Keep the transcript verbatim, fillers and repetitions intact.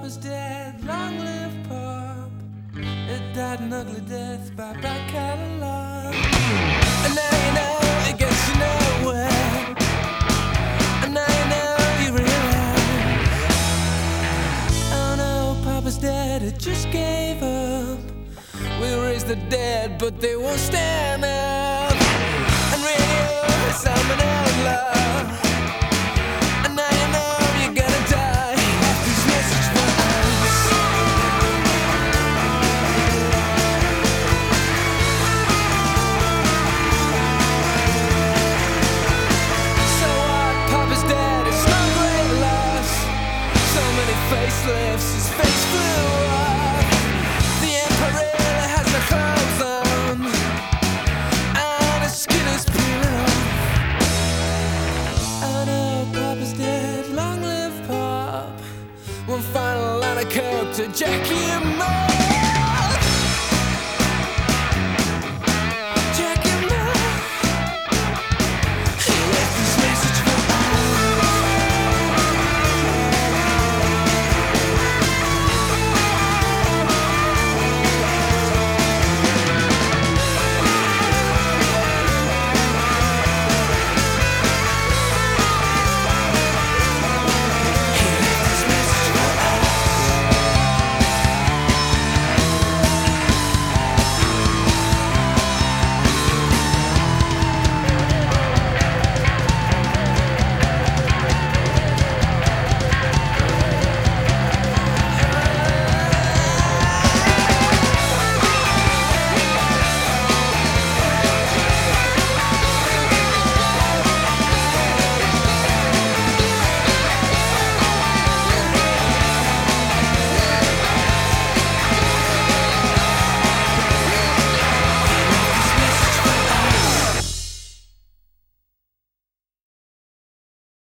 Papa's dead, long live Pop. It died an ugly death by back catalog. And now you know it gets you nowhere. And now you know you realize, oh no, Papa's dead, it just gave up. We'll raise the dead, but they won't stand up. And radio is sound an outlaw. And now you know you're gonna die. These messages for us. So what? Papa's dead, it's no great loss. So many facelifts, his face flew off. The emperor has no clothes on, and his skin is peeling off. Oh no, Papa's dead, long live Pop. One final line of coke to Jackie and Mo.